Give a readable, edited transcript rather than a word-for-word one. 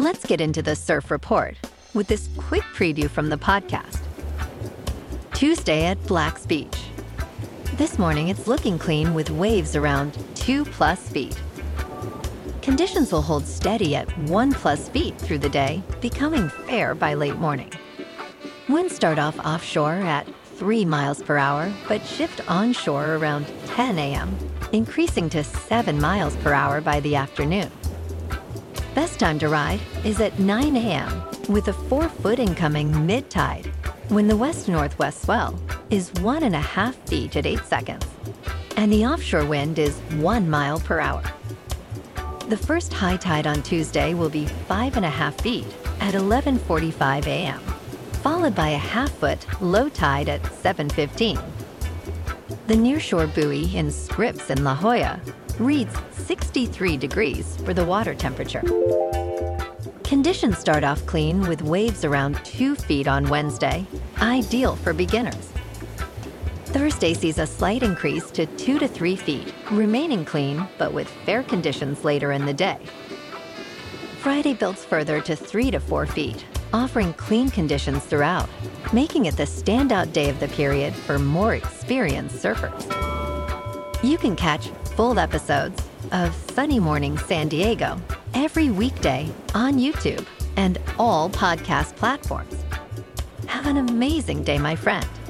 Let's get into the surf report with this quick preview from the podcast. Tuesday at Black's Beach. This morning, it's looking clean with waves around 2+ feet. Conditions will hold steady at 1+ feet through the day, becoming fair by late morning. Winds start off offshore at 3 miles per hour, but shift onshore around 10 a.m., increasing to 7 miles per hour by the afternoon. Best time to ride is at 9 a.m. with a 4-foot incoming mid-tide, when the west-northwest swell is 1.5 feet at 8 seconds, and the offshore wind is 1 mile per hour. The first high tide on Tuesday will be 5.5 feet at 11:45 a.m., followed by a 1/2 foot low tide at 7:15. The nearshore buoy in Scripps in La Jolla reads 63 degrees for the water temperature. Conditions start off clean with waves around 2 feet on Wednesday, ideal for beginners. Thursday sees a slight increase to 2 to 3 feet, remaining clean but with fair conditions later in the day. Friday builds further to 3 to 4 feet, offering clean conditions throughout, making it the standout day of the period for more experienced surfers. You can catch full episodes of Sunny Morning San Diego every weekday on YouTube and all podcast platforms. Have an amazing day, my friend.